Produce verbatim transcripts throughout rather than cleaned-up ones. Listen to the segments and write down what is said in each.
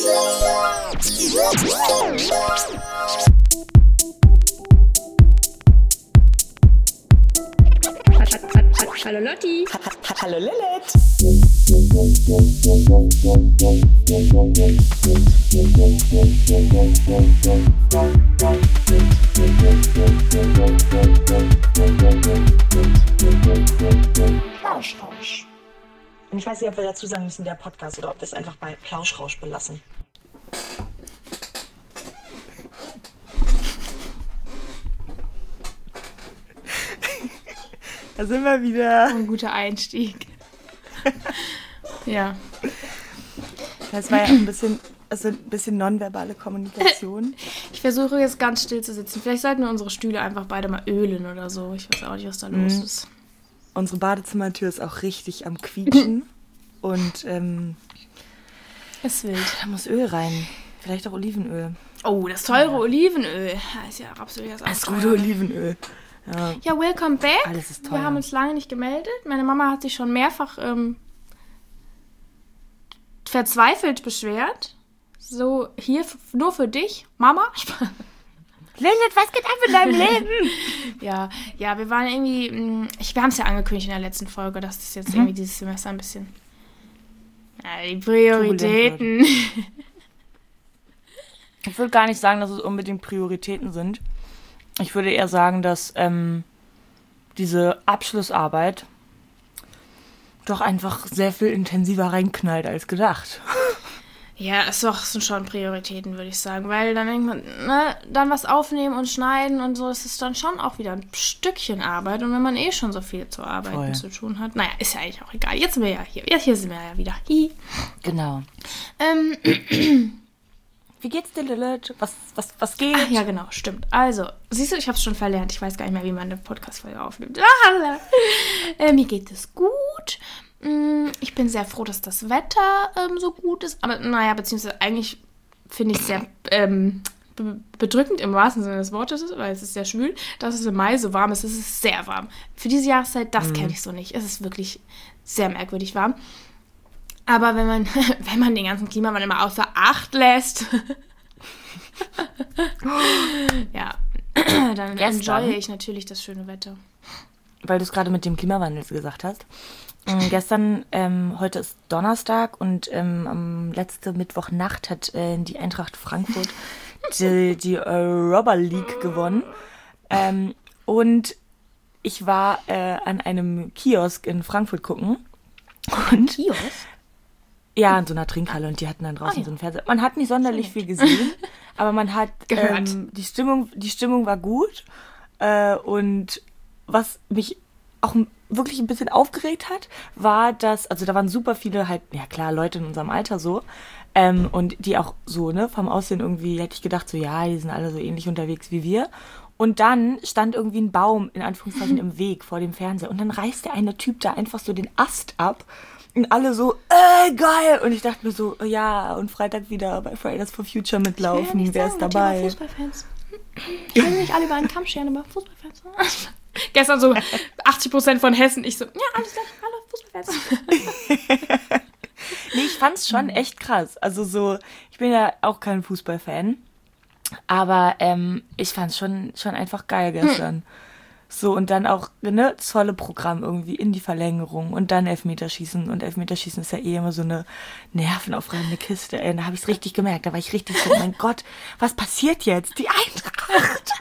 Hallo Lotti. Hallo Lilith. Plauschrausch. Und ich weiß nicht, ob wir dazu sagen müssen, der Podcast, oder ob wir es einfach bei Plauschrausch belassen. Da sind wir wieder. Ein guter Einstieg. Ja. Das war ja ein bisschen, also ein bisschen nonverbale Kommunikation. Ich versuche jetzt ganz still zu sitzen. Vielleicht sollten wir unsere Stühle einfach beide mal ölen oder so. Ich weiß auch nicht, was da los mhm. ist. Unsere Badezimmertür ist auch richtig am Quietschen. Und ähm, es wild. Da muss Öl rein. Vielleicht auch Olivenöl. Oh, das teure ja. Olivenöl. Das ist ja Rapsöl. Das, das gute Olivenöl. Ja. ja, welcome back. Alles ist teuer. Wir haben uns lange nicht gemeldet. Meine Mama hat sich schon mehrfach ähm, verzweifelt beschwert. So, hier f- nur für dich, Mama. Lilith, was geht ab in deinem Leben? ja, ja, wir waren irgendwie, mh, ich, wir haben es ja angekündigt in der letzten Folge, dass das jetzt mhm. irgendwie dieses Semester ein bisschen, ja, die Prioritäten. Ich würde gar nicht sagen, dass es unbedingt Prioritäten sind. Ich würde eher sagen, dass ähm, diese Abschlussarbeit doch einfach sehr viel intensiver reinknallt als gedacht. Ja, es doch, sind schon Prioritäten, würde ich sagen. Weil dann denkt man, ne, dann was aufnehmen und schneiden und so, das ist dann schon auch wieder ein Stückchen Arbeit. Und wenn man eh schon so viel zu arbeiten Voll. zu tun hat, naja, ist ja eigentlich auch egal. Jetzt sind wir ja hier. Jetzt hier sind wir ja wieder. Hi. Genau. Ähm, Wie geht's dir, Lilith? Was, was, was geht? Ach, ja, genau, stimmt. Also, siehst du, ich habe es schon verlernt. Ich weiß gar nicht mehr, wie man eine Podcast-Folge aufnimmt. äh, mir geht es gut. Ich bin sehr froh, dass das Wetter ähm, so gut ist. Aber naja, beziehungsweise eigentlich finde ich es sehr ähm, be- bedrückend im wahrsten Sinne des Wortes, weil es ist sehr schwül, dass es im Mai so warm ist. Es ist sehr warm. Für diese Jahreszeit, das mhm. kenne ich so nicht. Es ist wirklich sehr merkwürdig warm. Aber wenn man, wenn man den ganzen Klimawandel mal außer Acht lässt, ja, dann Gestern, enjoye ich natürlich das schöne Wetter. Weil du es gerade mit dem Klimawandel gesagt hast. Ähm, gestern, ähm, heute ist Donnerstag und ähm, am letzten Mittwochnacht hat äh, die Eintracht Frankfurt die, die Europa League gewonnen. Ähm, und ich war äh, an einem Kiosk in Frankfurt gucken. Und Kiosk? Ja, in so einer Trinkhalle und die hatten dann draußen oh, ja. so einen Fernseher. Man hat nicht sonderlich Schön. viel gesehen, aber man hat gehört. Ähm, die Stimmung, die Stimmung war gut äh, und was mich auch wirklich ein bisschen aufgeregt hat, war, dass, also da waren super viele halt, ja klar, Leute in unserem Alter so ähm, und die auch so, ne, vom Aussehen irgendwie, hätte ich gedacht so, ja, die sind alle so ähnlich unterwegs wie wir. Und dann stand irgendwie ein Baum, in Anführungszeichen, im Weg vor dem Fernseher und dann reißt der eine Typ da einfach so den Ast ab. Und alle so, äh, geil. Und ich dachte mir so, ja, und Freitag wieder bei Fridays for Future mitlaufen. Wer ist dabei? Fußballfans. Ich will nicht alle über einen Kamm scheren, aber Fußballfans. Gestern so achtzig Prozent von Hessen. Ich so, ja, alles klar, alle Fußballfans. Nee, ich fand's schon echt krass. Also so, ich bin ja auch kein Fußballfan. Aber ähm, ich fand's schon, schon einfach geil gestern. Hm. So, und dann auch, ne, das volle Programm irgendwie in die Verlängerung und dann Elfmeterschießen. Und Elfmeterschießen ist ja eh immer so eine nervenaufreibende Kiste. Ey, da habe ich es richtig gemerkt. Da war ich richtig so, mein Gott, was passiert jetzt? Die Eintracht!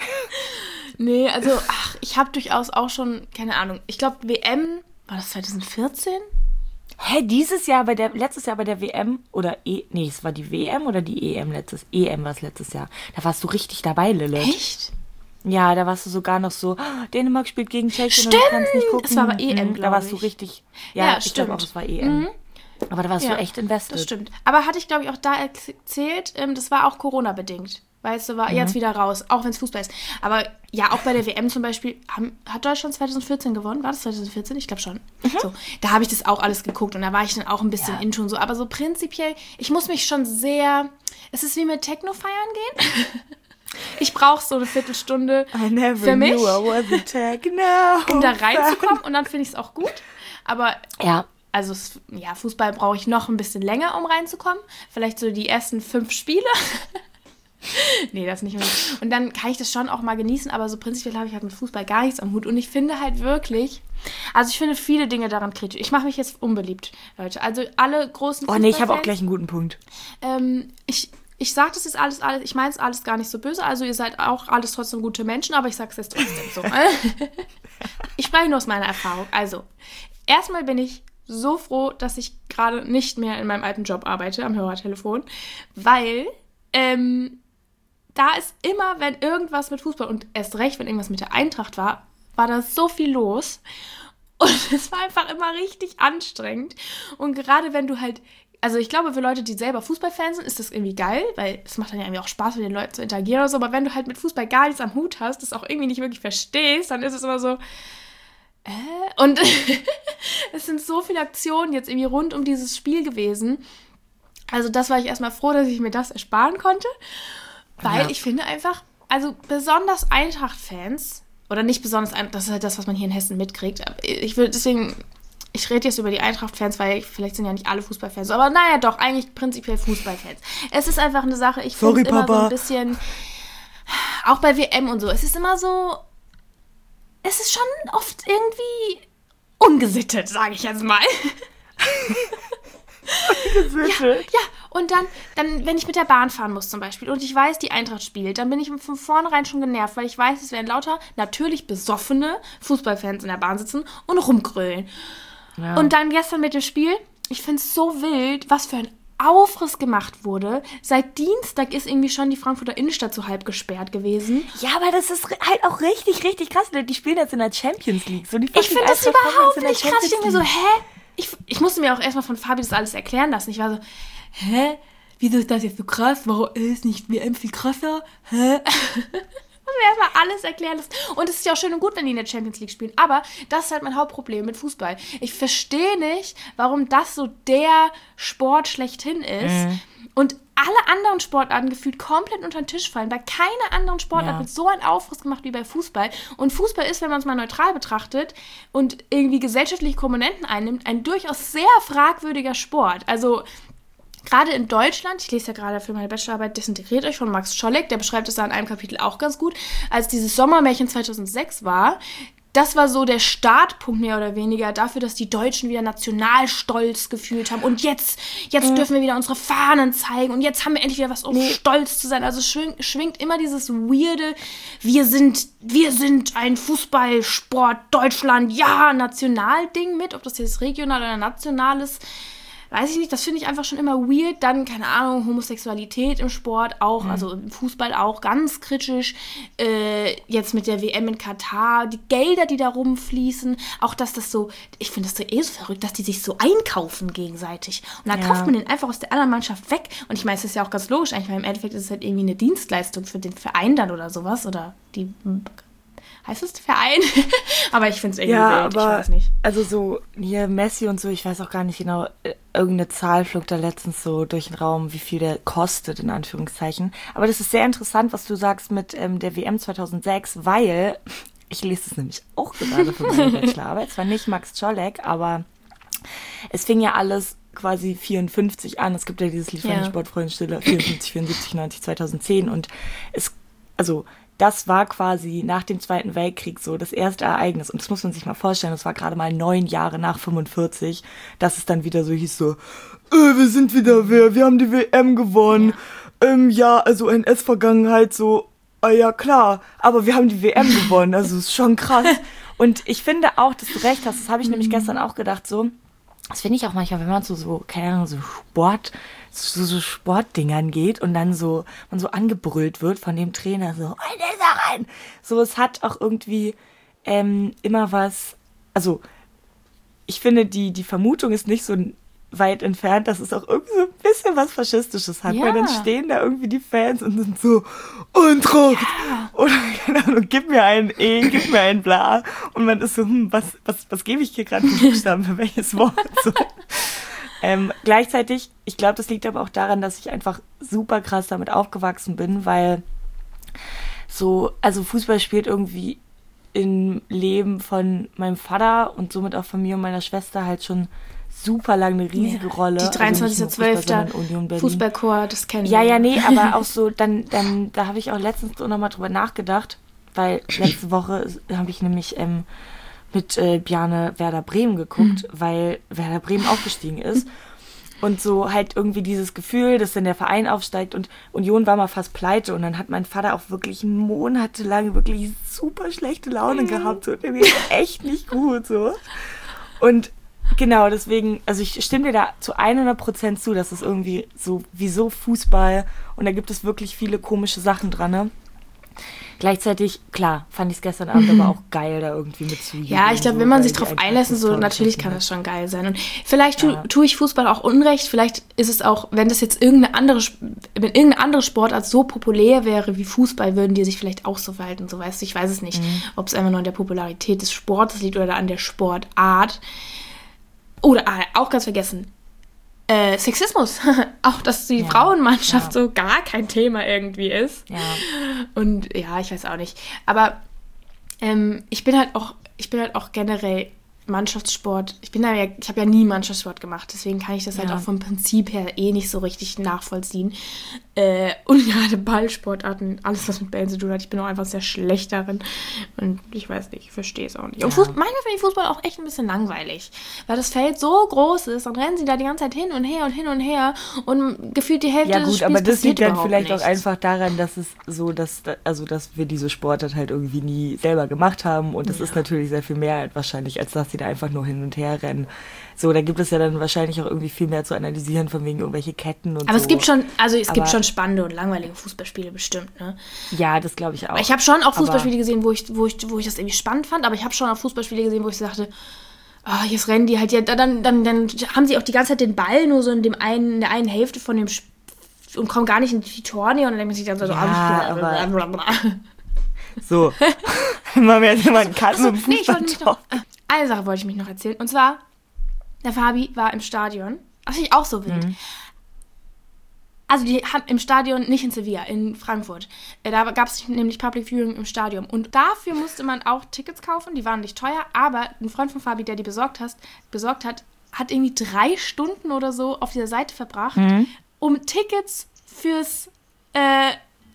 Nee, also, ach, ich habe durchaus auch schon, keine Ahnung, ich glaube, W M, war das zwanzig vierzehn? Hä, dieses Jahr bei der, letztes Jahr bei der W M oder E, nee, es war die W M oder die E M letztes, E M war es letztes Jahr. Da warst du richtig dabei, Lilith. Echt? Ja, da warst du sogar noch so, oh, Dänemark spielt gegen Tschechien und du kannst nicht gucken. Das war aber E M, mhm, glaube ich. Da warst du richtig, ja, ja ich glaube auch, es war E M. Mhm. Aber da warst ja, du echt invested. Das stimmt. Aber hatte ich, glaube ich, auch da erzählt, ähm, das war auch Corona-bedingt. Weißt du, war mhm. jetzt wieder raus, auch wenn es Fußball ist. Aber ja, auch bei der W M zum Beispiel, haben, hat Deutschland zwanzig vierzehn gewonnen? War das zwanzig vierzehn? Ich glaube schon. Mhm. So, da habe ich das auch alles geguckt und da war ich dann auch ein bisschen ja. in schon so. Aber so prinzipiell, ich muss mich schon sehr, es ist wie mit Techno feiern gehen. Ich brauche so eine Viertelstunde I never für mich, knew I was a techno um da reinzukommen und dann finde ich es auch gut. Aber ja, Also es, ja, Fußball brauche ich noch ein bisschen länger, um reinzukommen. Vielleicht so die ersten fünf Spiele. Nee, das nicht mehr. Und dann kann ich das schon auch mal genießen, aber so prinzipiell habe ich halt mit Fußball gar nichts am Hut. Und ich finde halt wirklich, also ich finde viele Dinge daran kritisch. Ich mache mich jetzt unbeliebt, Leute. Also alle großen Oh nee, ich habe auch gleich einen guten Punkt. Ähm, ich ich sage das jetzt alles, alles, ich meine es alles gar nicht so böse, also ihr seid auch alles trotzdem gute Menschen, aber ich sage es jetzt trotzdem so. Ich spreche nur aus meiner Erfahrung. Also, erstmal bin ich so froh, dass ich gerade nicht mehr in meinem alten Job arbeite, am Hörertelefon, weil ähm, da ist immer, wenn irgendwas mit Fußball und erst recht, wenn irgendwas mit der Eintracht war, war da so viel los. Und es war einfach immer richtig anstrengend. Und gerade wenn du halt, also ich glaube, für Leute, die selber Fußballfans sind, ist das irgendwie geil, weil es macht dann ja irgendwie auch Spaß, mit den Leuten zu interagieren oder so. Aber wenn du halt mit Fußball gar nichts am Hut hast, das auch irgendwie nicht wirklich verstehst, dann ist es immer so, äh? Und es sind so viele Aktionen jetzt irgendwie rund um dieses Spiel gewesen. Also das war ich erstmal froh, dass ich mir das ersparen konnte. Weil ja. ich finde einfach, also besonders Eintracht-Fans, oder nicht besonders, das ist halt das, was man hier in Hessen mitkriegt. Ich will deswegen, ich rede jetzt über die Eintracht-Fans, weil vielleicht sind ja nicht alle Fußballfans, aber naja, doch, eigentlich prinzipiell Fußballfans. Es ist einfach eine Sache, ich finde es immer so ein bisschen, auch bei W M und so, es ist immer so, es ist schon oft irgendwie ungesittet, sage ich jetzt mal. Ungesittet? Ja, ja. Und dann, dann, wenn ich mit der Bahn fahren muss zum Beispiel und ich weiß, die Eintracht spielt, dann bin ich von vornherein schon genervt, weil ich weiß, es werden lauter, natürlich besoffene Fußballfans in der Bahn sitzen und rumgrölen. Ja. Und dann gestern mit dem Spiel, ich finde es so wild, was für ein Aufriss gemacht wurde. Seit Dienstag ist irgendwie schon die Frankfurter Innenstadt so halb gesperrt gewesen. Ja, aber das ist halt auch richtig, richtig krass. Die spielen jetzt in der Champions League. So, die ich finde das überhaupt nicht krass. Ich denke mir so, hä? Ich, ich musste mir auch erstmal von Fabi das alles erklären lassen. Ich war so, hä? Wieso ist das jetzt so krass? Warum ist nicht W M viel krasser? Hä? Und mir erstmal alles erklären lassen. Und es ist ja auch schön und gut, wenn die in der Champions League spielen. Aber das ist halt mein Hauptproblem mit Fußball. Ich verstehe nicht, warum das so der Sport schlechthin ist. Mhm. Und alle anderen Sportarten gefühlt komplett unter den Tisch fallen. Bei keiner anderen Sportart ja. wird so ein Aufriss gemacht wie bei Fußball. Und Fußball ist, wenn man es mal neutral betrachtet und irgendwie gesellschaftliche Komponenten einnimmt, ein durchaus sehr fragwürdiger Sport. Also gerade in Deutschland, ich lese ja gerade für meine Bachelorarbeit Desintegriert euch von Max Scholleck, der beschreibt es da in einem Kapitel auch ganz gut, als dieses Sommermärchen zweitausendsechs war. Das war so der Startpunkt mehr oder weniger dafür, dass die Deutschen wieder Nationalstolz gefühlt haben. Und jetzt, jetzt mhm. dürfen wir wieder unsere Fahnen zeigen. Und jetzt haben wir endlich wieder was, um nee. stolz zu sein. Also schwingt, schwingt immer dieses weirde, wir sind, wir sind ein Fußballsport Deutschland, ja, Nationalding mit. Ob das jetzt regional oder national ist, weiß ich nicht, das finde ich einfach schon immer weird. Dann, keine Ahnung, Homosexualität im Sport auch, mhm. also im Fußball auch, ganz kritisch. Äh, jetzt mit der W M in Katar, die Gelder, die da rumfließen, auch dass das so, ich finde das so eh so verrückt, dass die sich so einkaufen gegenseitig. Und dann ja. kauft man den einfach aus der anderen Mannschaft weg. Und ich meine, es ist ja auch ganz logisch eigentlich, weil im Endeffekt ist es halt irgendwie eine Dienstleistung für den Verein dann oder sowas. Oder die... Heißt es Verein? Aber ich finde es irgendwie ja, wild, aber, ich weiß nicht. Also so hier Messi und so, ich weiß auch gar nicht genau, irgendeine Zahl flog da letztens so durch den Raum, wie viel der kostet, in Anführungszeichen. Aber das ist sehr interessant, was du sagst mit ähm, der W M zweitausendsechs, weil, ich lese es nämlich auch gerade für meine Bachelorarbeit, zwar nicht Max Czolek, aber es fing ja alles quasi vierundfünfzig an. Es gibt ja dieses Lied von ja. den Sportfreunden Stille, vierundfünfzig, vierundsiebzig, neunzig, zweitausendzehn und es, also das war quasi nach dem Zweiten Weltkrieg so das erste Ereignis. Und das muss man sich mal vorstellen, das war gerade mal neun Jahre nach fünfundvierzig, dass es dann wieder so hieß so, äh, wir sind wieder wer, wir haben die W M gewonnen. Ja, ähm, ja also N S-Vergangenheit so, ah ja klar, aber wir haben die W M gewonnen, also ist schon krass. Und ich finde auch, dass du recht hast, das habe ich nämlich gestern auch gedacht, so, das finde ich auch manchmal, wenn man so, so keine Ahnung, so Sport, so, so Sportdingern geht und dann so, man so angebrüllt wird von dem Trainer, so, rein, da rein. So, es hat auch irgendwie ähm, immer was, also ich finde, die, die Vermutung ist nicht so weit entfernt, dass es auch irgendwie so ein bisschen was Faschistisches hat, ja. weil dann stehen da irgendwie die Fans und sind so, Eintracht! Ja. Oder, keine Ahnung, gib mir ein E, gib mir ein Bla. Und man ist so, hm, was, was, was gebe ich hier gerade für Buchstaben, für welches Wort? So. Ähm, gleichzeitig, ich glaube, das liegt aber auch daran, dass ich einfach super krass damit aufgewachsen bin, weil so, also Fußball spielt irgendwie im Leben von meinem Vater und somit auch von mir und meiner Schwester halt schon super lange eine riesige ja. Rolle. Die dreiundzwanzigster zwölfter Also Fußballchor, das kennen ja, wir. Ja, ja, nee, aber auch so, dann, dann da habe ich auch letztens so nochmal drüber nachgedacht, weil letzte Woche habe ich nämlich ähm, mit äh, Bjarne Werder Bremen geguckt, mhm. weil Werder Bremen aufgestiegen ist. Und so halt irgendwie dieses Gefühl, dass dann der Verein aufsteigt und Union war mal fast pleite und dann hat mein Vater auch wirklich monatelang wirklich super schlechte Laune mhm. gehabt und irgendwie echt nicht gut so. Und genau, deswegen, also ich stimme dir da zu hundert Prozent zu, dass es irgendwie so, wieso Fußball und da gibt es wirklich viele komische Sachen dran, ne? Gleichzeitig, klar, fand ich es gestern Abend mhm. aber auch geil, da irgendwie mitzuhören. Ja, ich glaube, so, wenn man sich drauf einlässt, so natürlich kann das schon geil sein. Und vielleicht ja. tue tu ich Fußball auch Unrecht. Vielleicht ist es auch, wenn das jetzt irgendeine andere, wenn irgendeine andere Sportart so populär wäre wie Fußball, würden die sich vielleicht auch so verhalten. So weißt du, ich weiß es nicht, mhm. ob es einfach nur an der Popularität des Sportes liegt oder an der Sportart. Oder ah, auch ganz vergessen. Äh, Sexismus. Auch, dass die ja, Frauenmannschaft ja. so gar kein Thema irgendwie ist. Ja. Und ja, ich weiß auch nicht. Aber ähm, ich bin halt auch, ich bin halt auch generell Mannschaftssport. Ich bin da ja, ich habe ja nie Mannschaftssport gemacht, deswegen kann ich das ja. halt auch vom Prinzip her eh nicht so richtig nachvollziehen. Äh, und gerade Ballsportarten, alles was mit Bällen zu tun hat, ich bin auch einfach sehr schlecht darin. Und ich weiß nicht, ich verstehe es auch nicht. Und ja. Fußball, manchmal finde ich Fußball auch echt ein bisschen langweilig, weil das Feld so groß ist, dann rennen sie da die ganze Zeit hin und her und hin und her und gefühlt die Hälfte ja, gut, des Spiels aber das liegt dann vielleicht nichts. Auch einfach daran, dass es so, dass, also dass wir diese Sportart halt irgendwie nie selber gemacht haben und das ja. ist natürlich sehr viel mehr wahrscheinlich, als dass sie da einfach nur hin und her rennen. So, da gibt es ja dann wahrscheinlich auch irgendwie viel mehr zu analysieren, von wegen irgendwelche Ketten und aber so. es gibt schon, also es aber gibt schon spannende und langweilige Fußballspiele bestimmt, ne? Ja, das glaube ich auch. Ich habe schon auch Fußballspiele gesehen, wo ich, wo, ich, wo ich das irgendwie spannend fand, aber ich habe schon auch Fußballspiele gesehen, wo ich dachte, ah, oh, jetzt rennen die halt, ja, dann, dann, dann haben sie auch die ganze Zeit den Ball nur so in dem einen, in der einen Hälfte von dem Sp- und kommen gar nicht in die Tornähe und dann denken sie sich dann so, ja, ah, aber blablabla. So, immer mehr jemanden kann mit dem nee, ich wollte Fußball mich noch, eine Sache wollte ich mich noch erzählen. Und zwar, der Fabi war im Stadion. Das finde ich auch so wild. Mhm. Also die haben im Stadion, nicht in Sevilla, in Frankfurt. Da gab es nämlich Public Viewing im Stadion. Und dafür musste man auch Tickets kaufen. Die waren nicht teuer. Aber ein Freund von Fabi, der die besorgt hat, besorgt hat, hat irgendwie drei Stunden oder so auf dieser Seite verbracht, mhm. um Tickets fürs äh,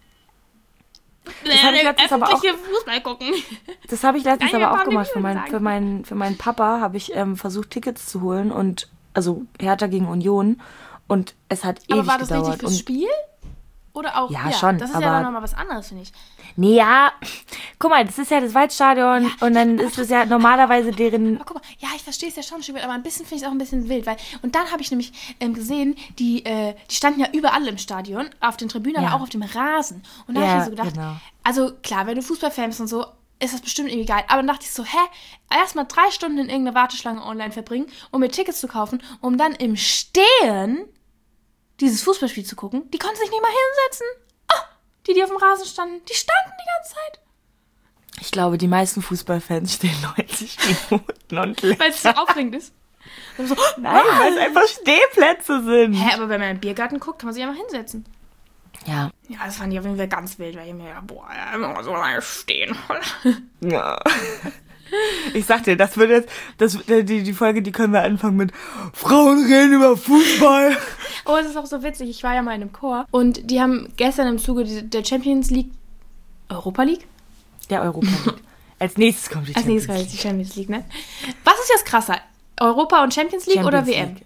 Das habe ich letztens aber auch, Fußball gucken. Das habe ich letztens aber auch gemacht. Für, mein, für, meinen, für meinen Papa habe ich ähm, versucht, Tickets zu holen. Und also Hertha gegen Union. Und es hat ewig gedauert. Aber war das gedauert. richtig fürs und Spiel? Oder auch? Ja, ja schon. Das ist aber ja dann nochmal was anderes, finde ich. Nee, ja. Guck mal, das ist ja das Waldstadion. Ja, und dann ist es ja normalerweise deren... Aber guck mal, ja, ich verstehe es ja schon, aber ein bisschen finde ich es auch ein bisschen wild. Weil, und dann habe ich nämlich ähm, gesehen, die, äh, die standen ja überall im Stadion, auf den Tribünen, ja. aber auch auf dem Rasen. Und da ja, habe ich mir so gedacht, genau. also klar, wenn du Fußballfan bist und so, ist das bestimmt irgendwie geil. Aber dann dachte ich so, hä, erstmal drei Stunden in irgendeiner Warteschlange online verbringen, um mir Tickets zu kaufen, um dann im Stehen dieses Fußballspiel zu gucken. Die konnten sich nicht mal hinsetzen. Oh, die, die auf dem Rasen standen, die standen die ganze Zeit. Ich glaube, die meisten Fußballfans stehen neunzig Minuten und länger. Weil es so aufregend ist. So, nein, ah. weil es einfach Stehplätze sind. Hä, aber wenn man im Biergarten guckt, kann man sich einfach hinsetzen. Ja. Ja, das fand ich auf jeden Fall ganz wild, weil ich mir ja, boah, ja, immer so lange stehen. Ja. Ich sag dir, das wird jetzt, das, die, die Folge, die können wir anfangen mit Frauen reden über Fußball. Oh, es ist auch so witzig. Ich war ja mal in einem Chor und die haben gestern im Zuge der Champions League, Europa League? Der Europa League. Als nächstes kommt die Als Champions League. Als nächstes kommt die Champions League, ne? Was ist jetzt krasser? Europa und Champions League Champions oder W M? League.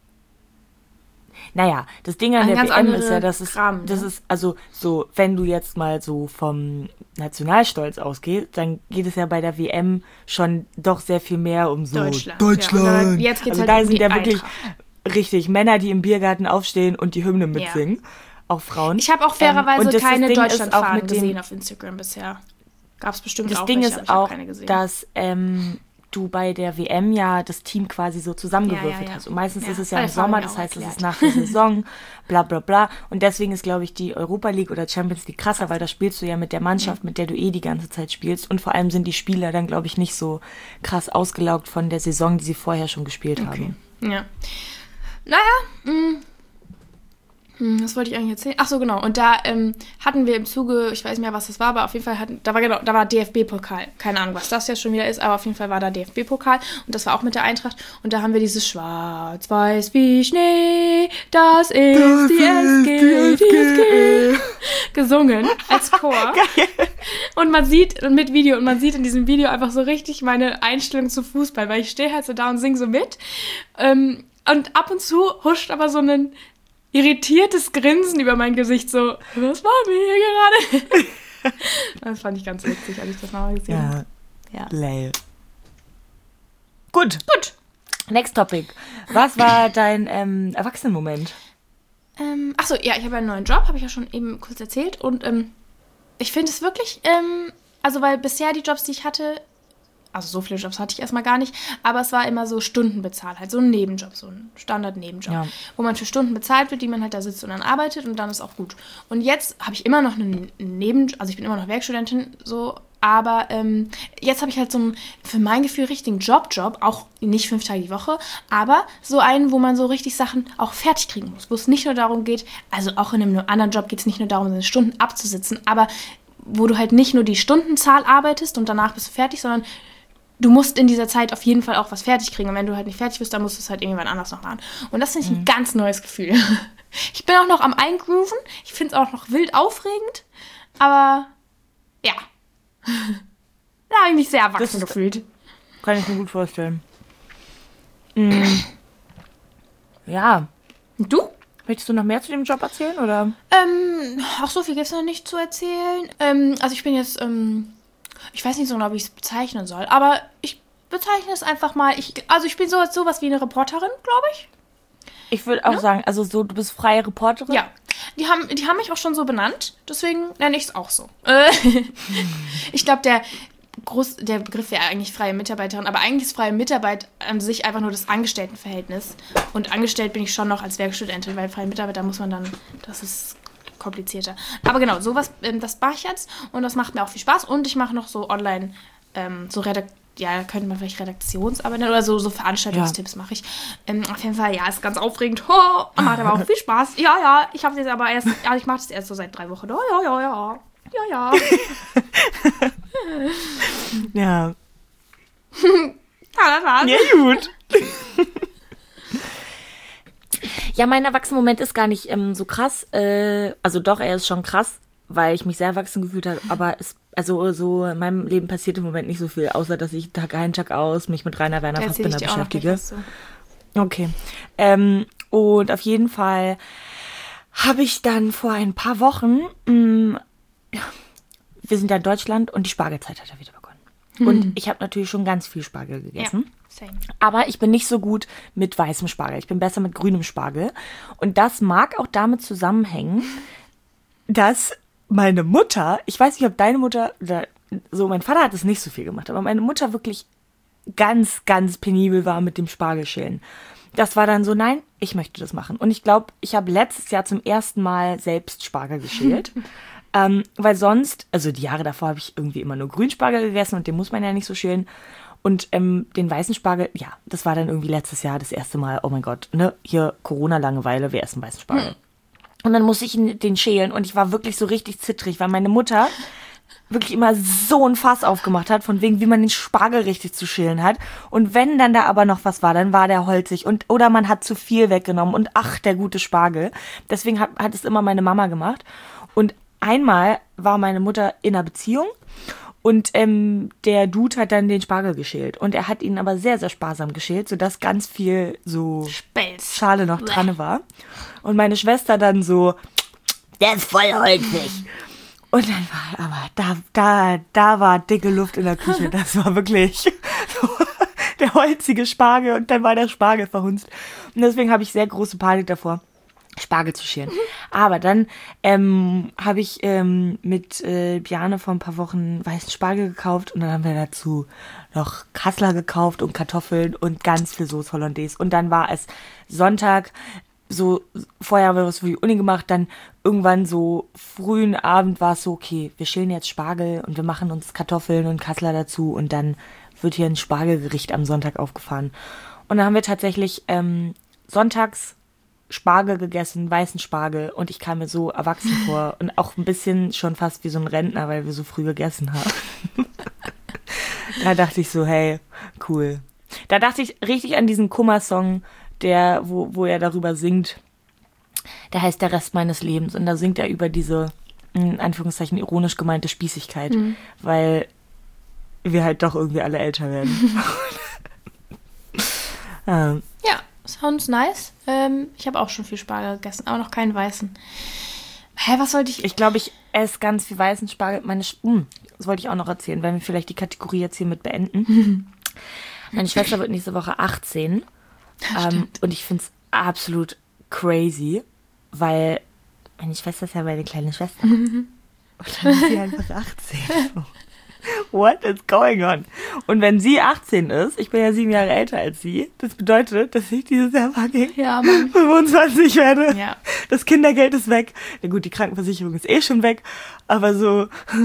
Naja, das Ding an Eine der W M ist ja, dass es, Kram, das ne? ist, also so, wenn du jetzt mal so vom Nationalstolz ausgehst, dann geht es ja bei der W M schon doch sehr viel mehr um so Deutschland. Deutschland. Ja, jetzt geht's also halt da um sind die ja wirklich Eintracht. Richtig Männer, die im Biergarten aufstehen und die Hymne mitsingen. Ja. Auch Frauen. Ich habe auch fairerweise ähm, keine Deutschlandfahnen gesehen dem, auf Instagram bisher. Gab es bestimmt das auch Ding welche, ist aber auch, dass ähm, du bei der W M ja das Team quasi so zusammengewürfelt ja, ja, ja. hast. Und meistens ja, ist es ja im Sommer, das heißt, erklärt. Es ist nach der Saison, bla bla bla. Und deswegen ist, glaube ich, die Europa League oder Champions League krasser, Krass. weil da spielst du ja mit der Mannschaft, mit der du eh die ganze Zeit spielst. Und vor allem sind die Spieler dann, glaube ich, nicht so krass ausgelaugt von der Saison, die sie vorher schon gespielt okay. haben. Ja. Naja, mh. Hm, was wollte ich eigentlich erzählen? Ach so, genau. Und da ähm, hatten wir im Zuge, ich weiß nicht mehr, was das war, aber auf jeden Fall hatten, da war genau, da war D F B-Pokal. Keine Ahnung, was das jetzt schon wieder ist, aber auf jeden Fall war da D F B-Pokal und das war auch mit der Eintracht. Und da haben wir dieses Schwarz-Weiß wie Schnee, das ist das die S G, die S G gesungen als Chor. Geil. Und man sieht, mit Video, und man sieht in diesem Video einfach so richtig meine Einstellung zu Fußball, weil ich stehe halt so da und singe so mit. Ähm, und ab und zu huscht aber so ein irritiertes Grinsen über mein Gesicht, so, was war mir hier gerade? Das fand ich ganz witzig, als ich das nochmal gesehen habe. Ja, Ja. lame. Gut. Gut. Next topic. Was war dein ähm, Erwachsenenmoment? Ähm, achso, ja, ich habe ja einen neuen Job, habe ich ja schon eben kurz erzählt. Und ähm, ich finde es wirklich, ähm, also weil bisher die Jobs, die ich hatte, also so viele Jobs hatte ich erstmal gar nicht, aber es war immer so Stundenbezahlt, halt so ein Nebenjob, so ein Standard-Nebenjob, Ja. wo man für Stunden bezahlt wird, die man halt da sitzt und dann arbeitet und dann ist auch gut. Und jetzt habe ich immer noch einen Nebenjob, also ich bin immer noch Werkstudentin, so, aber ähm, jetzt habe ich halt so einen, für mein Gefühl, richtigen Job-Job, auch nicht fünf Tage die Woche, aber so einen, wo man so richtig Sachen auch fertig kriegen muss, wo es nicht nur darum geht, also auch in einem anderen Job geht es nicht nur darum, seine Stunden abzusitzen, aber wo du halt nicht nur die Stundenzahl arbeitest und danach bist du fertig, sondern du musst in dieser Zeit auf jeden Fall auch was fertig kriegen. Und wenn du halt nicht fertig bist, dann musst du es halt irgendwann anders noch machen. Und das finde ich ein ganz neues Gefühl. Ich bin auch noch am Eingrooven. Ich finde es auch noch wild aufregend. Aber ja. Da habe ich mich sehr erwachsen Das- gefühlt. Kann ich mir gut vorstellen. Mhm. Ja. Und du? Möchtest du noch mehr zu dem Job erzählen, oder? Ähm, auch so viel gibt es noch nicht zu erzählen. Ähm, also ich bin jetzt, ähm, ich weiß nicht so genau, wie ich es bezeichnen soll, aber ich bezeichne es einfach mal, ich, also ich bin so sowas wie eine Reporterin, glaube ich. Ich würde auch sagen, also so, du bist freie Reporterin. Ja, die haben, die haben mich auch schon so benannt, deswegen nenne ich es auch so. Äh, ich glaube, der, Groß, der Begriff wäre eigentlich freie Mitarbeiterin, aber eigentlich ist freie Mitarbeit an sich einfach nur das Angestelltenverhältnis. Und angestellt bin ich schon noch als Werkstudentin, weil freie Mitarbeiter muss man dann, das ist komplizierter. Aber genau, sowas, ähm, das mache ich jetzt und das macht mir auch viel Spaß. Und ich mache noch so online, ähm, so Redakt ja, könnte man vielleicht Redaktionsarbeit nennen oder so, so Veranstaltungstipps mache ich. Ähm, auf jeden Fall, ja, ist ganz aufregend. Oh, macht aber auch viel Spaß. Ja, ja, ich habe es jetzt aber erst, ja, ich mache das erst so seit drei Wochen. Oh, ja, ja, ja. Ja, ja. Ja. Ja, das war's. Ja, gut. Ja, mein Erwachsenenmoment ist gar nicht ähm, so krass. Äh, also doch, er ist schon krass, weil ich mich sehr erwachsen gefühlt habe. Aber es, also so in meinem Leben passiert im Moment nicht so viel, außer dass ich Tag ein, Tag aus mich mit Rainer Werner Da erzähl ich Fassbinder dir auch noch gleich beschäftige. was zu. Okay. Ähm, und auf jeden Fall habe ich dann vor ein paar Wochen, mh, ja, wir sind ja in Deutschland und die Spargelzeit hat ja wieder begonnen. Und ich habe natürlich schon ganz viel Spargel gegessen. Ja, same. Aber ich bin nicht so gut mit weißem Spargel. Ich bin besser mit grünem Spargel. Und das mag auch damit zusammenhängen, dass meine Mutter, ich weiß nicht, ob deine Mutter, oder so, mein Vater hat es nicht so viel gemacht, aber meine Mutter wirklich ganz, ganz penibel war mit dem Spargelschälen. Das war dann so, nein, ich möchte das machen. Und ich glaube, ich habe letztes Jahr zum ersten Mal selbst Spargel geschält. ähm, weil sonst, also die Jahre davor habe ich irgendwie immer nur Grünspargel gegessen und den muss man ja nicht so schälen. Und ähm, den weißen Spargel, ja, das war dann irgendwie letztes Jahr das erste Mal, oh mein Gott, ne, hier Corona-Langeweile, wer isst einen weißen Spargel? Hm. Und dann musste ich ihn- den schälen und ich war wirklich so richtig zittrig, weil meine Mutter wirklich immer so ein Fass aufgemacht hat, von wegen, wie man den Spargel richtig zu schälen hat. Und wenn dann da aber noch was war, dann war der holzig und oder man hat zu viel weggenommen und ach, der gute Spargel. Deswegen hat, hat es immer meine Mama gemacht. Und einmal war meine Mutter in einer Beziehung und ähm, der Dude hat dann den Spargel geschält. Und er hat ihn aber sehr, sehr sparsam geschält, sodass ganz viel so Spelz. Schale noch dran war. Und meine Schwester dann so, der ist voll holzig. Und dann war aber, da, da, da war dicke Luft in der Küche. Das war wirklich so der holzige Spargel und dann war der Spargel verhunzt. Und deswegen habe ich sehr große Panik davor, Spargel zu schälen. Aber dann ähm, habe ich ähm, mit äh, Bjane vor ein paar Wochen weißen Spargel gekauft und dann haben wir dazu noch Kassler gekauft und Kartoffeln und ganz viel Soße Hollandaise. Und dann war es Sonntag, so vorher haben wir was für die Uni gemacht, dann irgendwann so frühen Abend war es so, okay, wir schälen jetzt Spargel und wir machen uns Kartoffeln und Kassler dazu und dann wird hier ein Spargelgericht am Sonntag aufgefahren. Und dann haben wir tatsächlich ähm, sonntags Spargel gegessen, weißen Spargel, und ich kam mir so erwachsen vor und auch ein bisschen schon fast wie so ein Rentner, weil wir so früh gegessen haben. Da dachte ich so, hey, cool. Da dachte ich richtig an diesen Kummer-Song, der, wo, wo er darüber singt. Der heißt Der Rest meines Lebens, und da singt er über diese, in Anführungszeichen, ironisch gemeinte Spießigkeit, mhm. weil wir halt doch irgendwie alle älter werden. ähm. Ja, sounds nice. Ähm, ich habe auch schon viel Spargel gegessen, aber noch keinen weißen. Hä, was wollte ich? Ich glaube, ich esse ganz viel weißen Spargel. Meine, Sch- das wollte ich auch noch erzählen, wenn wir vielleicht die Kategorie jetzt hiermit beenden. Mhm. Meine Schwester wird nächste Woche achtzehn. Ähm, und ich finde es absolut crazy, weil meine Schwester ist ja meine kleine Schwester. Mhm. Und dann ist sie einfach achtzehn. What is going on? Und wenn sie achtzehn ist, ich bin ja sieben Jahre älter als sie, das bedeutet, dass ich dieses Jahr fucking ja, Mann. fünfundzwanzig werde. Ja. Das Kindergeld ist weg. Na gut, die Krankenversicherung ist eh schon weg, aber so.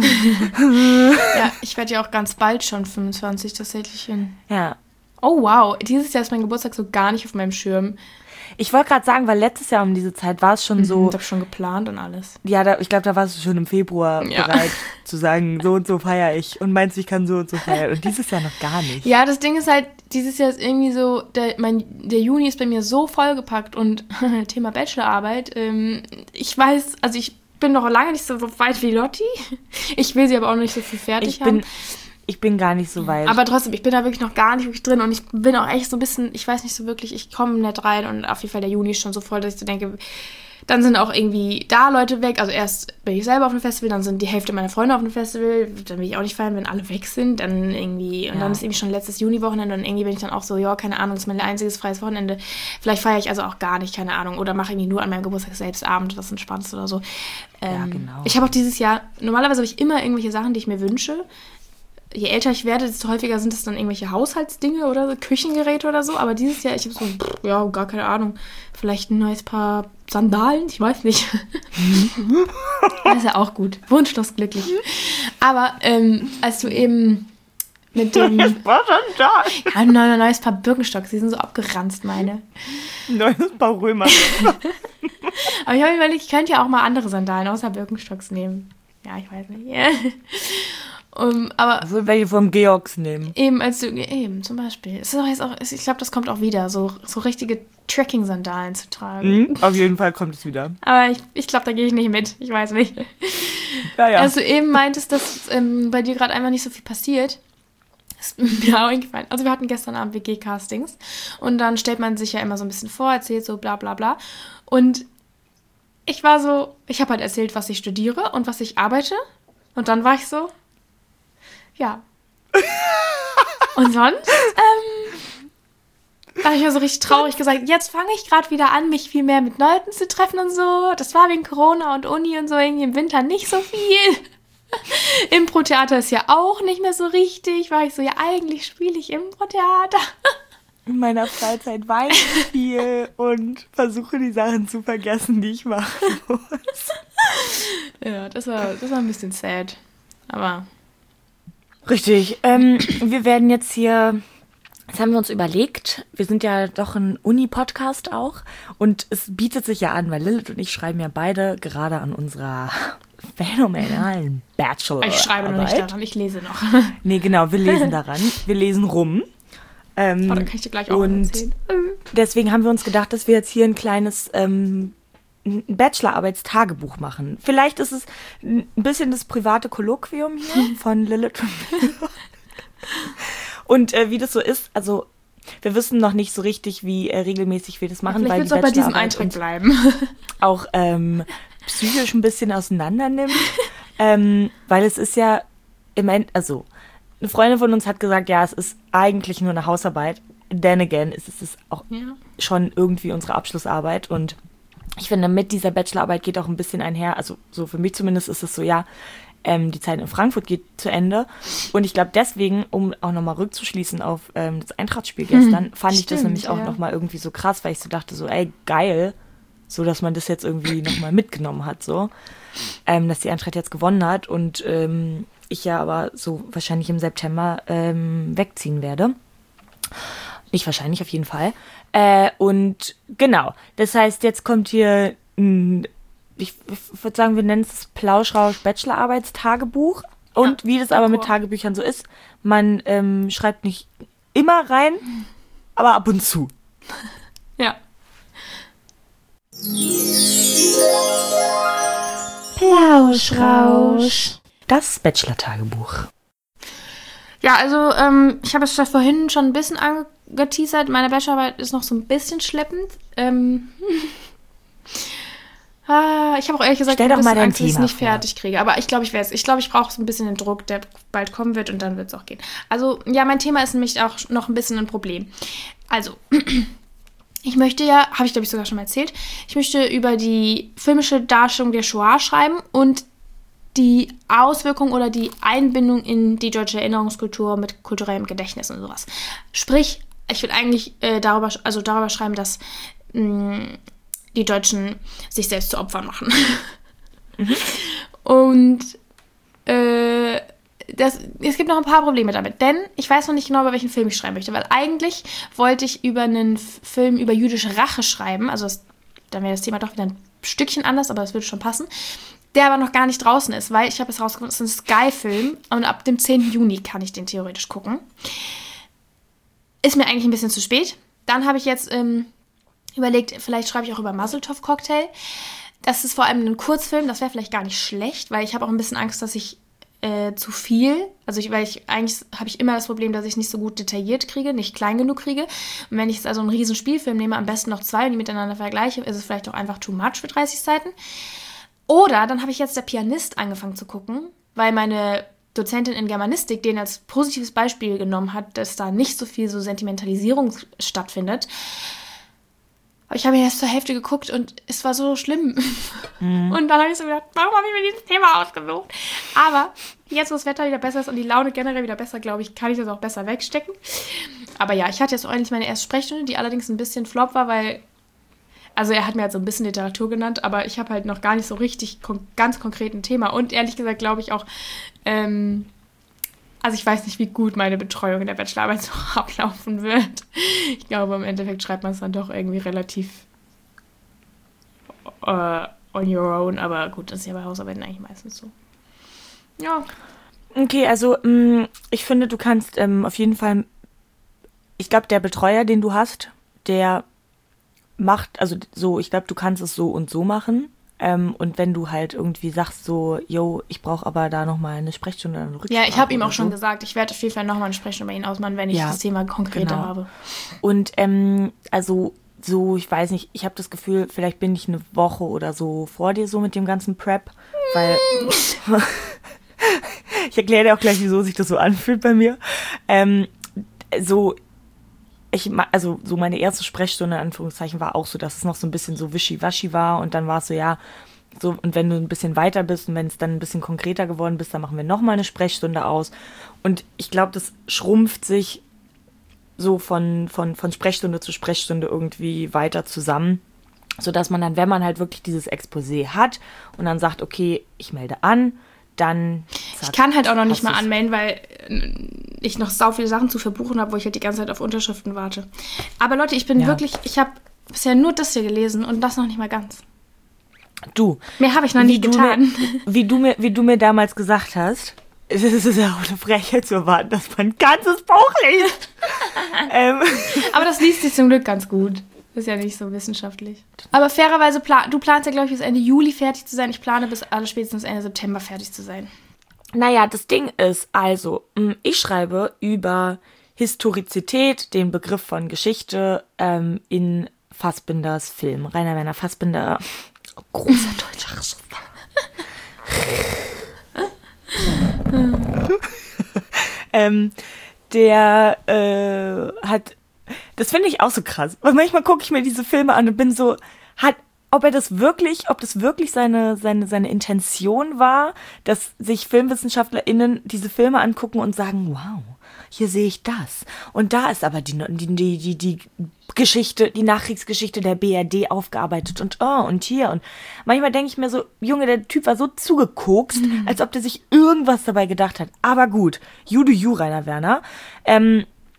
Ja, ich werde ja auch ganz bald schon fünfundzwanzig tatsächlich hin. Ja. Oh wow, dieses Jahr ist mein Geburtstag so gar nicht auf meinem Schirm. Ich wollte gerade sagen, weil letztes Jahr um diese Zeit war es schon mhm, so... Ich habe schon geplant und alles. Ja, da, ich glaube, da warst du schon im Februar ja. bereit zu sagen, so und so feiere ich. Und meinst, ich kann so und so feiern. Und dieses Jahr noch gar nicht. Ja, das Ding ist halt, dieses Jahr ist irgendwie so, der, mein, der Juni ist bei mir so vollgepackt. Und Thema Bachelorarbeit, ähm, ich weiß, also ich bin noch lange nicht so weit wie Lotti. Ich will sie aber auch noch nicht so viel fertig ich bin, haben. Ich bin gar nicht so weit. Aber trotzdem, ich bin da wirklich noch gar nicht wirklich drin. Und ich bin auch echt so ein bisschen, ich weiß nicht so wirklich, ich komme nicht rein. Und auf jeden Fall der Juni ist schon so voll, dass ich so denke, dann sind auch irgendwie da Leute weg. Also erst bin ich selber auf einem Festival, dann sind die Hälfte meiner Freunde auf einem Festival. Dann will ich auch nicht feiern, wenn alle weg sind. Dann irgendwie, und ja. dann ist irgendwie schon letztes Juni-Wochenende. Und irgendwie bin ich dann auch so, ja, keine Ahnung, das ist mein einziges freies Wochenende. Vielleicht feiere ich also auch gar nicht, keine Ahnung. Oder mache irgendwie nur an meinem Geburtstag selbst Abend was Entspanntes oder so. Ähm, ja, genau. Ich habe auch dieses Jahr, normalerweise habe ich immer irgendwelche Sachen, die ich mir wünsche. Je älter ich werde, desto häufiger sind es dann irgendwelche Haushaltsdinge oder so, Küchengeräte oder so. Aber dieses Jahr, ich habe so, pff, ja, gar keine Ahnung, vielleicht ein neues Paar Sandalen, ich weiß nicht. Das ist ja auch gut. Wunschlos glücklich. Aber ähm, als du eben mit dem... Ich war schon da. Ja, ein neues, neues Paar Birkenstocks, die sind so abgeranzt, meine. Ein neues Paar Römer. Aber ich habe überlegt, ich könnte ja auch mal andere Sandalen außer Birkenstocks nehmen. Ja, ich weiß nicht. Yeah. Um, aber also welche vom Georgs nehmen. Eben, als du, eben, zum Beispiel. Es ist auch jetzt auch, ich glaube, das kommt auch wieder, so, so richtige Trekking-Sandalen zu tragen. Mhm, auf jeden Fall kommt es wieder. Aber ich, ich glaube, da gehe ich nicht mit. Ich weiß nicht. Ja, ja. Als du eben meintest, dass ähm, bei dir gerade einfach nicht so viel passiert, ist mir auch eingefallen. Also wir hatten gestern Abend W G-Castings und dann stellt man sich ja immer so ein bisschen vor, erzählt so bla bla bla. Und ich war so, ich habe halt erzählt, was ich studiere und was ich arbeite. Und dann war ich so, ja. Und sonst, ähm, da habe ich mir so richtig traurig gesagt, jetzt fange ich gerade wieder an, mich viel mehr mit Leuten zu treffen und so. Das war wegen Corona und Uni und so, irgendwie im Winter nicht so viel. Impro-Theater ist ja auch nicht mehr so richtig. War ich so, ja, eigentlich spiele ich Impro-Theater. In meiner Freizeit weine ich viel und versuche die Sachen zu vergessen, die ich machen muss. Ja, das war, das war ein bisschen sad. Aber... Richtig. Ähm, wir werden jetzt hier, das haben wir uns überlegt, wir sind ja doch ein Uni-Podcast auch und es bietet sich ja an, weil Lilith und ich schreiben ja beide gerade an unserer phänomenalen Bachelorarbeit. Ich schreibe noch nicht daran, ich lese noch. Nee, genau, wir lesen daran, wir lesen rum. Ähm, oh, dann kann ich dir gleich auch und erzählen. Deswegen haben wir uns gedacht, dass wir jetzt hier ein kleines... Ähm, ein Bachelorarbeitstagebuch machen. Vielleicht ist es ein bisschen das private Kolloquium hier von Lilith und mir. Und äh, wie das so ist, also wir wissen noch nicht so richtig, wie äh, regelmäßig wir das machen. Vielleicht weil wird es auch bei diesem Eintrag bleiben. Auch ähm, psychisch ein bisschen auseinander nimmt. ähm, weil es ist ja im End, also eine Freundin von uns hat gesagt, ja, es ist eigentlich nur eine Hausarbeit. Then again, es ist es auch ja. schon irgendwie unsere Abschlussarbeit und ich finde, mit dieser Bachelorarbeit geht auch ein bisschen einher, also so für mich zumindest ist es so, ja, ähm, die Zeit in Frankfurt geht zu Ende. Und ich glaube deswegen, um auch nochmal rückzuschließen auf ähm, das Eintracht-Spiel gestern, hm, fand stimmt, ich das nämlich auch ja. nochmal irgendwie so krass, weil ich so dachte, so, ey, geil, so dass man das jetzt irgendwie nochmal mitgenommen hat, so, ähm, dass die Eintracht jetzt gewonnen hat und ähm, ich ja aber so wahrscheinlich im September ähm, wegziehen werde. Nicht wahrscheinlich, auf jeden Fall. Äh, und genau, das heißt, jetzt kommt hier, ein, ich, ich würde sagen, wir nennen es Plauschrausch-Bachelorarbeitstagebuch. Und ja, wie das aber mit Tagebüchern so ist, man ähm, schreibt nicht immer rein, aber ab und zu. Ja. Plauschrausch. Das Bachelor-Tagebuch. Ja, also ähm, ich habe es ja vorhin schon ein bisschen angeteasert. Meine Bachelorarbeit ist noch so ein bisschen schleppend. Ähm, ah, ich habe auch ehrlich gesagt ein bisschen Angst, dass ich es nicht vor. fertig kriege. Aber ich glaube, ich werde es. Ich glaube, ich brauche so ein bisschen den Druck, der bald kommen wird und dann wird es auch gehen. Also ja, mein Thema ist nämlich auch noch ein bisschen ein Problem. Also, ich möchte ja, habe ich glaube ich sogar schon mal erzählt, ich möchte über die filmische Darstellung der Shoah schreiben und die Auswirkung oder die Einbindung in die deutsche Erinnerungskultur mit kulturellem Gedächtnis und sowas. Sprich, ich will eigentlich äh, darüber, also darüber schreiben, dass mh, die Deutschen sich selbst zu Opfern machen. Mhm. Und äh, das, es gibt noch ein paar Probleme damit, denn ich weiß noch nicht genau, über welchen Film ich schreiben möchte, weil eigentlich wollte ich über einen Film über jüdische Rache schreiben, also das, dann wäre das Thema doch wieder ein Stückchen anders, aber das würde schon passen, der aber noch gar nicht draußen ist, weil ich habe es rausgefunden, es ist ein Sky-Film und ab dem zehnten Juni kann ich den theoretisch gucken. Ist mir eigentlich ein bisschen zu spät. Dann habe ich jetzt ähm, überlegt, vielleicht schreibe ich auch über Mazeltov-Cocktail. Das ist vor allem ein Kurzfilm, das wäre vielleicht gar nicht schlecht, weil ich habe auch ein bisschen Angst, dass ich äh, zu viel, also ich, weil ich eigentlich habe ich immer das Problem, dass ich nicht so gut detailliert kriege, nicht klein genug kriege. Und wenn ich jetzt also einen riesen Spielfilm nehme, am besten noch zwei und die miteinander vergleiche, ist es vielleicht auch einfach too much für dreißig Seiten. Oder dann habe ich jetzt Der Pianist angefangen zu gucken, weil meine Dozentin in Germanistik den als positives Beispiel genommen hat, dass da nicht so viel so Sentimentalisierung stattfindet. Aber ich habe ihn erst zur Hälfte geguckt und es war so schlimm. Mhm. Und dann habe ich so gedacht, warum habe ich mir dieses Thema ausgesucht? Aber jetzt, wo das Wetter wieder besser ist und die Laune generell wieder besser, glaube ich, kann ich das auch besser wegstecken. Aber ja, ich hatte jetzt auch eigentlich meine erste Sprechstunde, die allerdings ein bisschen flop war, weil also er hat mir halt so ein bisschen Literatur genannt, aber ich habe halt noch gar nicht so richtig kon- ganz konkret ein Thema. Und ehrlich gesagt glaube ich auch, ähm, also ich weiß nicht, wie gut meine Betreuung in der Bachelorarbeit so ablaufen wird. Ich glaube, im Endeffekt schreibt man es dann doch irgendwie relativ uh, on your own. Aber gut, das ist ja bei Hausarbeiten eigentlich meistens so. Ja. Okay, also mh, ich finde, du kannst ähm, auf jeden Fall, ich glaube, der Betreuer, den du hast, der macht, also so, ich glaube, du kannst es so und so machen. Ähm, und wenn du halt irgendwie sagst so, yo, ich brauche aber da nochmal eine Sprechstunde oder eine Rücksprache. Ja, ich habe ihm auch so. schon gesagt, ich werde auf jeden Fall nochmal eine Sprechstunde bei Ihnen ausmachen, wenn ich ja, das Thema konkreter genau. habe. Und ähm, also so, ich weiß nicht, ich habe das Gefühl, vielleicht bin ich eine Woche oder so vor dir so mit dem ganzen Prep, weil ich erkläre dir auch gleich, wieso sich das so anfühlt bei mir. Ähm, so Ich, also so meine erste Sprechstunde, in Anführungszeichen, war auch so, dass es noch so ein bisschen so wischiwaschi war und dann war es so, ja, so, und wenn du ein bisschen weiter bist und wenn es dann ein bisschen konkreter geworden bist, dann machen wir nochmal eine Sprechstunde aus. Und ich glaube, das schrumpft sich so von, von, von Sprechstunde zu Sprechstunde irgendwie weiter zusammen, sodass man dann, wenn man halt wirklich dieses Exposé hat und dann sagt, okay, ich melde an, dann... Ich kann halt auch noch nicht mal anmelden, weil ich noch sau viele Sachen zu verbuchen habe, wo ich halt die ganze Zeit auf Unterschriften warte. Aber Leute, ich bin ja. wirklich, ich habe bisher nur das hier gelesen und das noch nicht mal ganz. Du. Mehr habe ich noch nie getan. Mir, wie, du mir, wie du mir damals gesagt hast, es ist ja auch eine Frechheit zu erwarten, dass man ein ganzes Buch liest. ähm. Aber das liest sich zum Glück ganz gut. Das ist ja nicht so wissenschaftlich. Aber fairerweise, plan- du planst ja, glaube ich, bis Ende Juli fertig zu sein. Ich plane bis aller spätestens Ende September fertig zu sein. Naja, das Ding ist, also, ich schreibe über Historizität, den Begriff von Geschichte, ähm, in Fassbinders Film. Rainer Werner Fassbinder, großer deutscher Regisseur. ähm, der äh, hat... Das finde ich auch so krass. Weil manchmal gucke ich mir diese Filme an und bin so, hat, ob er das wirklich, ob das wirklich seine, seine, seine Intention war, dass sich FilmwissenschaftlerInnen diese Filme angucken und sagen, wow, hier sehe ich das. Und da ist aber die, die, die, die, die Geschichte, die Nachkriegsgeschichte der B R D aufgearbeitet und oh, und hier. Und manchmal denke ich mir so, Junge, der Typ war so zugekokst, mhm. als ob der sich irgendwas dabei gedacht hat. Aber gut, you do you, Rainer Werner. Ähm,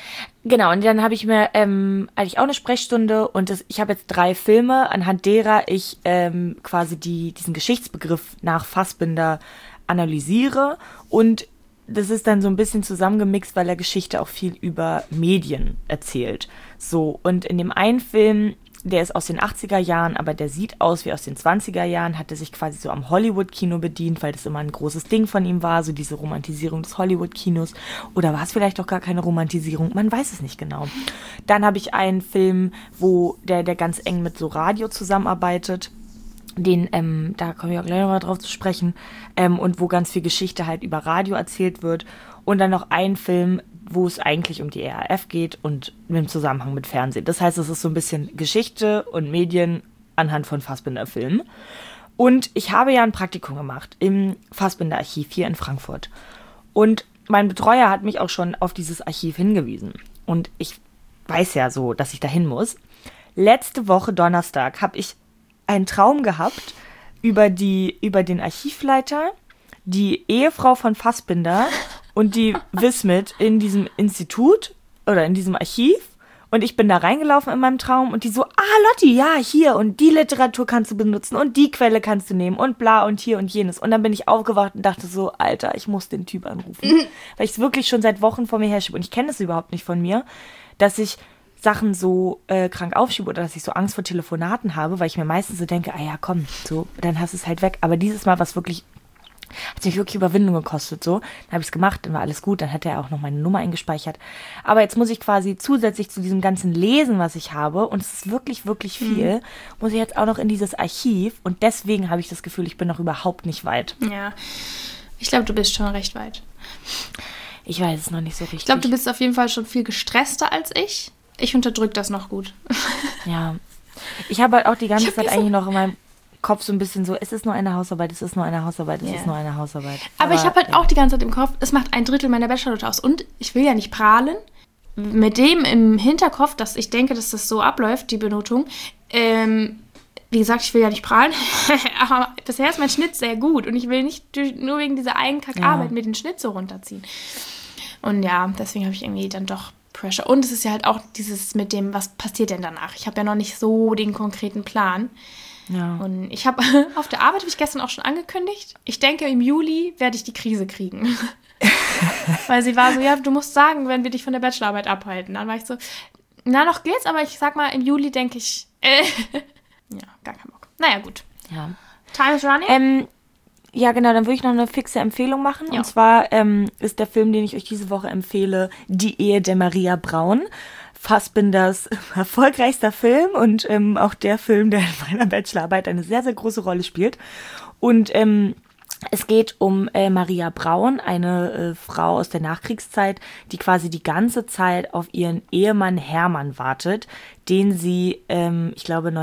Genau, und dann habe ich mir ähm, eigentlich auch eine Sprechstunde und das, ich habe jetzt drei Filme, anhand derer ich ähm, quasi die, diesen Geschichtsbegriff nach Fassbinder analysiere und das ist dann so ein bisschen zusammengemixt, weil er Geschichte auch viel über Medien erzählt. So, und in dem einen Film, der ist aus den achtziger Jahren, aber der sieht aus wie aus den zwanziger Jahren, hat er sich quasi so am Hollywood-Kino bedient, weil das immer ein großes Ding von ihm war, so diese Romantisierung des Hollywood-Kinos. Oder war es vielleicht auch gar keine Romantisierung? Man weiß es nicht genau. Dann habe ich einen Film, wo der, der ganz eng mit so Radio zusammenarbeitet. Den, ähm, da komme ich auch gleich nochmal drauf zu sprechen, ähm, und wo ganz viel Geschichte halt über Radio erzählt wird. Und dann noch ein Film, wo es eigentlich um die R A F geht und im Zusammenhang mit Fernsehen. Das heißt, es ist so ein bisschen Geschichte und Medien anhand von Fassbinder-Filmen. Und ich habe ja ein Praktikum gemacht im Fassbinder-Archiv hier in Frankfurt. Und mein Betreuer hat mich auch schon auf dieses Archiv hingewiesen. Und ich weiß ja so, dass ich da hin muss. Letzte Woche Donnerstag habe ich einen Traum gehabt über die, über den Archivleiter, die Ehefrau von Fassbinder und die Wismit in diesem Institut oder in diesem Archiv. Und ich bin da reingelaufen in meinem Traum und die so, ah Lotti, ja, hier und die Literatur kannst du benutzen und die Quelle kannst du nehmen und bla und hier und jenes. Und dann bin ich aufgewacht und dachte so, Alter, ich muss den Typ anrufen. Mhm. Weil ich es wirklich schon seit Wochen vor mir herschiebe und ich kenne das überhaupt nicht von mir, dass ich Sachen so äh, krank aufschiebe oder dass ich so Angst vor Telefonaten habe, weil ich mir meistens so denke, ah ja, komm, so, dann hast du es halt weg. Aber dieses Mal war es wirklich, hat mich wirklich Überwindung gekostet, so. Dann habe ich es gemacht, dann war alles gut, dann hat er auch noch meine Nummer eingespeichert. Aber jetzt muss ich quasi zusätzlich zu diesem ganzen Lesen, was ich habe, und es ist wirklich, wirklich viel, mhm. muss ich jetzt auch noch in dieses Archiv und deswegen habe ich das Gefühl, ich bin noch überhaupt nicht weit. Ja, ich glaube, du bist schon recht weit. Ich weiß es noch nicht so richtig. Ich glaube, du bist auf jeden Fall schon viel gestresster als ich. Ich unterdrücke das noch gut. Ja. Ich habe halt auch die ganze Zeit eigentlich noch in meinem Kopf so ein bisschen so, es ist nur eine Hausarbeit, es ist nur eine Hausarbeit, es yeah. ist nur eine Hausarbeit. Aber, Aber ich habe halt ja. auch die ganze Zeit im Kopf, es macht ein Drittel meiner Bachelorarbeit aus. Und ich will ja nicht prahlen. Mit dem im Hinterkopf, dass ich denke, dass das so abläuft, die Benotung. Ähm, wie gesagt, ich will ja nicht prahlen. Aber bisher ist mein Schnitt sehr gut. Und ich will nicht durch, nur wegen dieser Eigenkackarbeit ja. mir den Schnitt so runterziehen. Und ja, deswegen habe ich irgendwie dann doch Pressure. Und es ist ja halt auch dieses mit dem, was passiert denn danach? Ich habe ja noch nicht so den konkreten Plan. Ja. Und ich habe auf der Arbeit, habe ich gestern auch schon angekündigt, ich denke, im Juli werde ich die Krise kriegen. Weil sie war so, ja, du musst sagen, wenn wir dich von der Bachelorarbeit abhalten. Dann war ich so, na, noch geht's, aber ich sag mal, im Juli denke ich, äh, ja, gar keinen Bock. Naja, gut. Ja. Time is running. Ähm, Ja, genau, dann würde ich noch eine fixe Empfehlung machen. Ja. Und zwar ähm, ist der Film, den ich euch diese Woche empfehle, Die Ehe der Maria Braun. Fassbinders erfolgreichster Film und ähm, auch der Film, der in meiner Bachelorarbeit eine sehr, sehr große Rolle spielt. Und ähm, es geht um äh, Maria Braun, eine äh, Frau aus der Nachkriegszeit, die quasi die ganze Zeit auf ihren Ehemann Hermann wartet, den sie, ähm, ich glaube,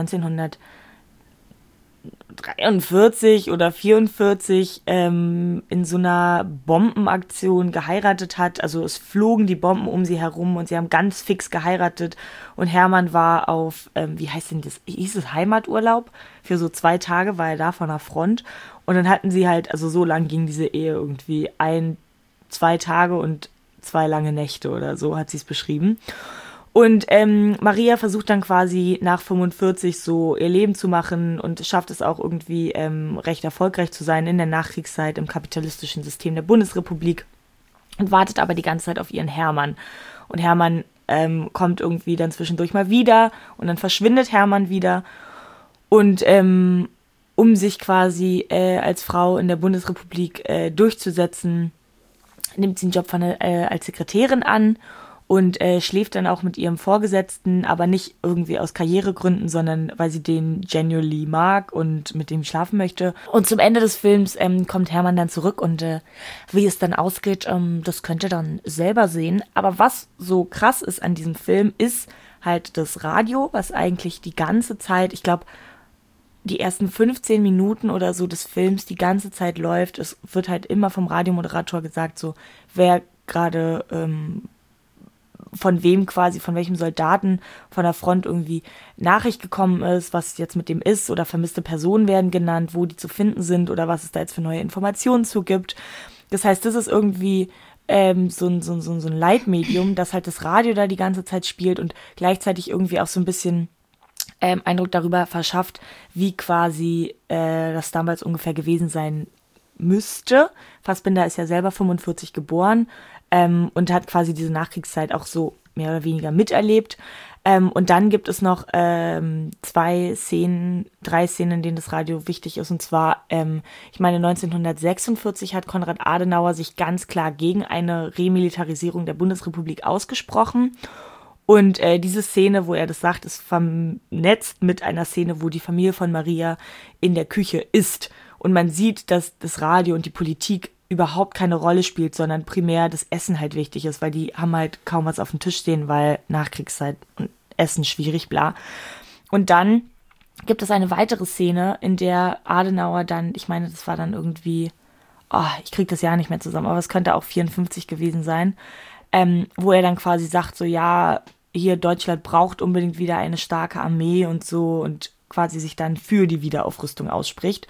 neunzehnhundertdreiundvierzig oder vierundvierzig ähm, in so einer Bombenaktion geheiratet hat. Also es flogen die Bomben um sie herum und sie haben ganz fix geheiratet. Und Hermann war auf, ähm, wie heißt denn das, hieß es Heimaturlaub? Für so zwei Tage war er da von der Front. Und dann hatten sie halt, also so lang ging diese Ehe irgendwie, ein, zwei Tage und zwei lange Nächte oder so hat sie es beschrieben. Und ähm, Maria versucht dann quasi nach fünfundvierzig so ihr Leben zu machen und schafft es auch irgendwie ähm, recht erfolgreich zu sein in der Nachkriegszeit im kapitalistischen System der Bundesrepublik und wartet aber die ganze Zeit auf ihren Hermann. Und Hermann ähm, kommt irgendwie dann zwischendurch mal wieder und dann verschwindet Hermann wieder. Und ähm, um sich quasi äh, als Frau in der Bundesrepublik äh, durchzusetzen, nimmt sie einen Job von, äh, als Sekretärin an. Und äh, schläft dann auch mit ihrem Vorgesetzten, aber nicht irgendwie aus Karrieregründen, sondern weil sie den genuinely mag und mit dem schlafen möchte. Und zum Ende des Films ähm, kommt Hermann dann zurück und äh, wie es dann ausgeht, ähm, das könnt ihr dann selber sehen. Aber was so krass ist an diesem Film, ist halt das Radio, was eigentlich die ganze Zeit, ich glaube, die ersten fünfzehn Minuten oder so des Films die ganze Zeit läuft. Es wird halt immer vom Radiomoderator gesagt, so wer gerade ähm, von wem quasi, von welchem Soldaten von der Front irgendwie Nachricht gekommen ist, was jetzt mit dem ist oder vermisste Personen werden genannt, wo die zu finden sind oder was es da jetzt für neue Informationen zu gibt. Das heißt, das ist irgendwie ähm, so, ein, so, ein, so ein Leitmedium, dass halt das Radio da die ganze Zeit spielt und gleichzeitig irgendwie auch so ein bisschen ähm, Eindruck darüber verschafft, wie quasi äh, das damals ungefähr gewesen sein müsste. Fassbinder ist ja selber fünfundvierzig geboren ähm, und hat quasi diese Nachkriegszeit auch so mehr oder weniger miterlebt. Ähm, und dann gibt es noch ähm, zwei Szenen, drei Szenen, in denen das Radio wichtig ist. Und zwar, ähm, ich meine, neunzehnhundertsechsundvierzig hat Konrad Adenauer sich ganz klar gegen eine Remilitarisierung der Bundesrepublik ausgesprochen. Und äh, diese Szene, wo er das sagt, ist vernetzt mit einer Szene, wo die Familie von Maria in der Küche isst. Und man sieht, dass das Radio und die Politik überhaupt keine Rolle spielt, sondern primär das Essen halt wichtig ist, weil die haben halt kaum was auf dem Tisch stehen, weil Nachkriegszeit und Essen schwierig, bla. Und dann gibt es eine weitere Szene, in der Adenauer dann, ich meine, das war dann irgendwie, oh, ich krieg das Jahr nicht mehr zusammen, aber es könnte auch vierundfünfzig gewesen sein, ähm, wo er dann quasi sagt, so ja, hier Deutschland braucht unbedingt wieder eine starke Armee und so und quasi sich dann für die Wiederaufrüstung ausspricht.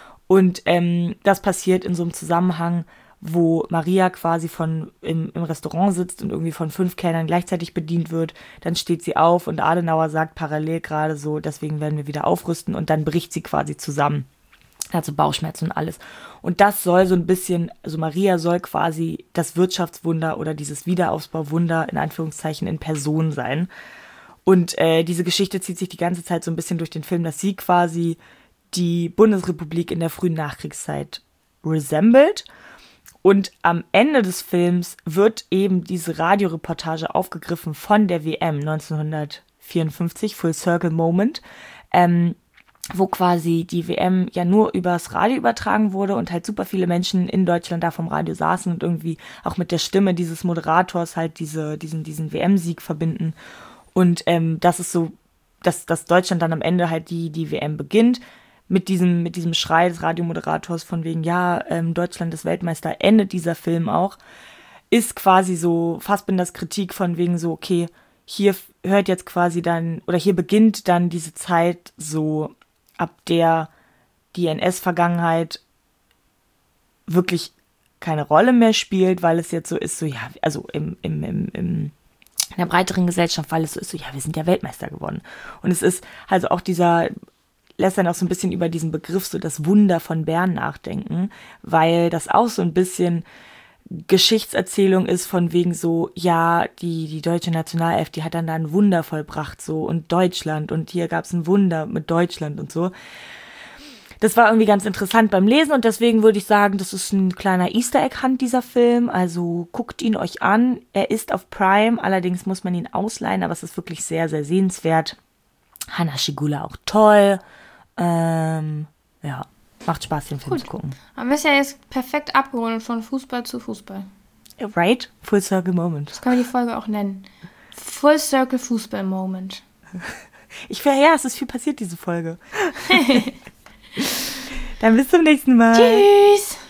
Und ähm, das passiert in so einem Zusammenhang, wo Maria quasi von im, im Restaurant sitzt und irgendwie von fünf Kellnern gleichzeitig bedient wird. Dann steht sie auf und Adenauer sagt parallel gerade so, deswegen werden wir wieder aufrüsten und dann bricht sie quasi zusammen. Also Bauchschmerzen und alles. Und das soll so ein bisschen, also Maria soll quasi das Wirtschaftswunder oder dieses Wiederaufbauwunder in Anführungszeichen in Person sein. Und äh, diese Geschichte zieht sich die ganze Zeit so ein bisschen durch den Film, dass sie quasi die Bundesrepublik in der frühen Nachkriegszeit resembled. Und am Ende des Films wird eben diese Radioreportage aufgegriffen von der W M neunzehnhundertvierundfünfzig, Full Circle Moment, ähm, wo quasi die W M ja nur übers Radio übertragen wurde und halt super viele Menschen in Deutschland da vom Radio saßen und irgendwie auch mit der Stimme dieses Moderators halt diese, diesen, diesen W M-Sieg verbinden. Und ähm, das ist so, dass, dass Deutschland dann am Ende halt die, die W M beginnt. Mit diesem, mit diesem Schrei des Radiomoderators von wegen, ja, ähm, Deutschland ist Weltmeister, endet dieser Film auch, ist quasi so Fassbinders Kritik von wegen so, okay, hier hört jetzt quasi dann, oder hier beginnt dann diese Zeit so, ab der die N S-Vergangenheit wirklich keine Rolle mehr spielt, weil es jetzt so ist, so, ja, also im, im, im, im in der breiteren Gesellschaft, weil es so ist, so, ja, wir sind ja Weltmeister geworden. Und es ist also auch dieser, lässt dann auch so ein bisschen über diesen Begriff so das Wunder von Bern nachdenken, weil das auch so ein bisschen Geschichtserzählung ist von wegen so, ja, die, die deutsche Nationalelf, die hat dann da ein Wunder vollbracht so und Deutschland und hier gab es ein Wunder mit Deutschland und so. Das war irgendwie ganz interessant beim Lesen und deswegen würde ich sagen, das ist ein kleiner Easter Egg Hunt, dieser Film, also guckt ihn euch an. Er ist auf Prime, allerdings muss man ihn ausleihen, aber es ist wirklich sehr, sehr sehenswert. Hanna Schigula auch toll. Ähm, ja, macht Spaß, den Film Gut. zu gucken. Aber wir sind ja jetzt perfekt abgerundet von Fußball zu Fußball. Right? Full Circle Moment. Das können wir die Folge auch nennen. Full Circle Fußball Moment. Ich wäre ja, es ist viel passiert, diese Folge. Dann bis zum nächsten Mal. Tschüss.